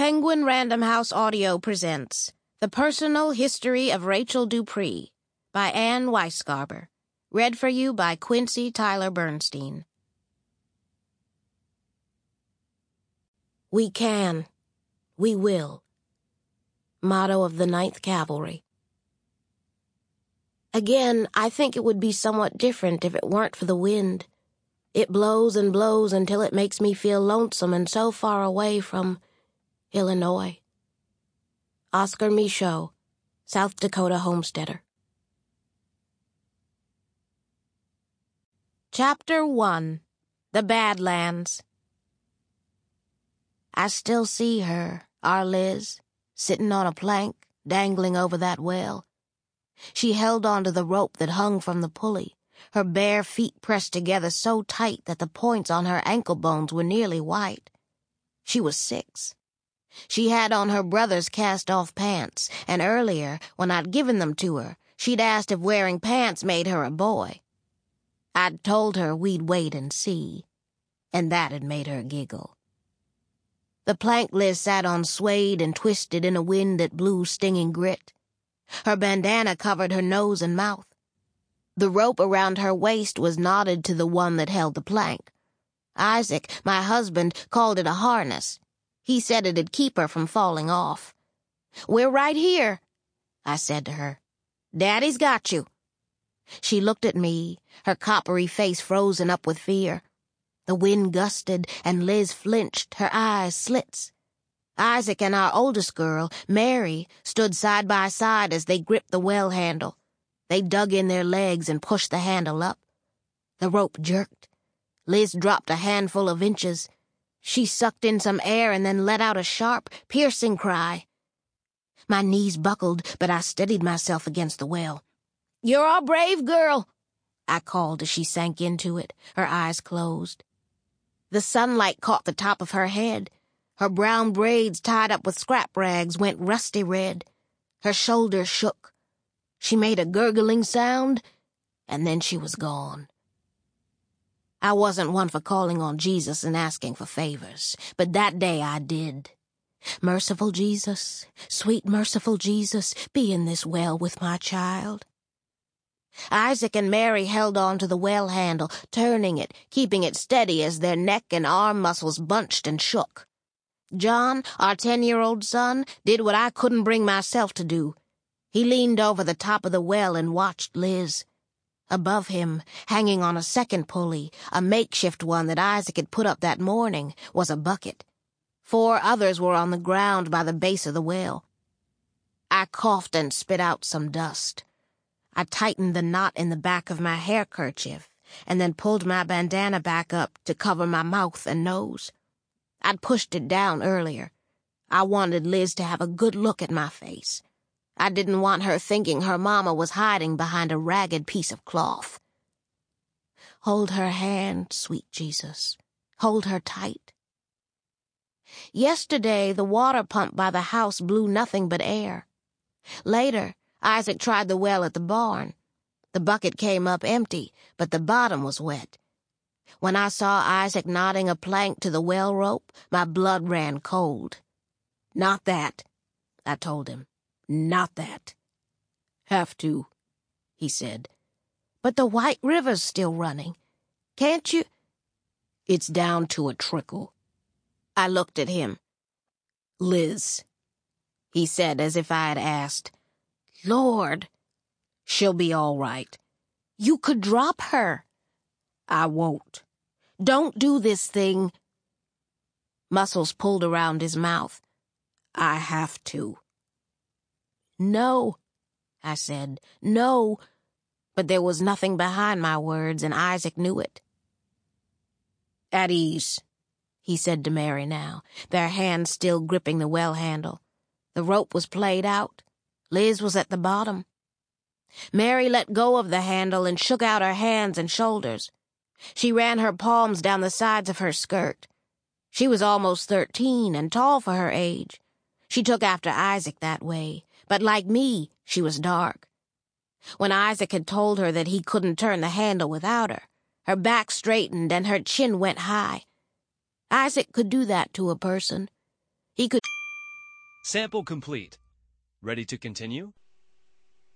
Penguin Random House Audio presents The Personal History of Rachel Dupree by Anne Weisgarber. Read for you by Quincy Tyler Bernstein. We can. We will. Motto of the 9th Cavalry. Again, I think it would be somewhat different if it weren't for the wind. It blows and blows until it makes me feel lonesome and so far away from Illinois. Oscar Michaud, South Dakota homesteader. Chapter 1. The Badlands. I still see her, our Liz, sitting on a plank, dangling over that well. She held onto the rope that hung from the pulley, her bare feet pressed together so tight that the points on her ankle bones were nearly white. She was 6. She had on her brother's cast-off pants, and earlier, when I'd given them to her, she'd asked if wearing pants made her a boy. I'd told her we'd wait and see, and that had made her giggle. The plank Liz sat on swayed and twisted in a wind that blew stinging grit. Her bandana covered her nose and mouth. The rope around her waist was knotted to the one that held the plank. Isaac, my husband, called it a harness. He said it'd keep her from falling off. "We're right here," I said to her. "Daddy's got you." She looked at me, her coppery face frozen up with fear. The wind gusted, and Liz flinched, her eyes slits. Isaac and our oldest girl, Mary, stood side by side as they gripped the well handle. They dug in their legs and pushed the handle up. The rope jerked. Liz dropped a handful of inches. She sucked in some air and then let out a sharp, piercing cry. My knees buckled, but I steadied myself against the well. "You're a brave girl," I called as she sank into it, her eyes closed. The sunlight caught the top of her head. Her brown braids tied up with scrap rags went rusty red. Her shoulders shook. She made a gurgling sound, and then she was gone. I wasn't one for calling on Jesus and asking for favors, but that day I did. "Merciful Jesus, sweet merciful Jesus, be in this well with my child." Isaac and Mary held on to the well handle, turning it, keeping it steady as their neck and arm muscles bunched and shook. John, our 10-year-old son, did what I couldn't bring myself to do. He leaned over the top of the well and watched Liz. Above him, hanging on a second pulley, a makeshift one that Isaac had put up that morning, was a bucket. 4 others were on the ground by the base of the well. I coughed and spit out some dust. I tightened the knot in the back of my hairkerchief and then pulled my bandana back up to cover my mouth and nose. I'd pushed it down earlier. I wanted Liz to have a good look at my face. I didn't want her thinking her mama was hiding behind a ragged piece of cloth. Hold her hand, sweet Jesus. Hold her tight. Yesterday, the water pump by the house blew nothing but air. Later, Isaac tried the well at the barn. The bucket came up empty, but the bottom was wet. When I saw Isaac knotting a plank to the well rope, my blood ran cold. "Not that," I told him. "Not that." "Have to," he said. "But the White River's still running. Can't you—" "It's down to a trickle." I looked at him. "Liz," he said as if I had asked. "Lord." "She'll be all right." "You could drop her." "I won't." "Don't do this thing." Muscles pulled around his mouth. "I have to." "No," I said. "No." But there was nothing behind my words, and Isaac knew it. "At ease," he said to Mary now, their hands still gripping the well handle. The rope was played out. Liz was at the bottom. Mary let go of the handle and shook out her hands and shoulders. She ran her palms down the sides of her skirt. She was almost 13 and tall for her age. She took after Isaac that way, but like me, she was dark. When Isaac had told her that he couldn't turn the handle without her, her back straightened and her chin went high. Isaac could do that to a person. He could Sample complete. Ready to continue?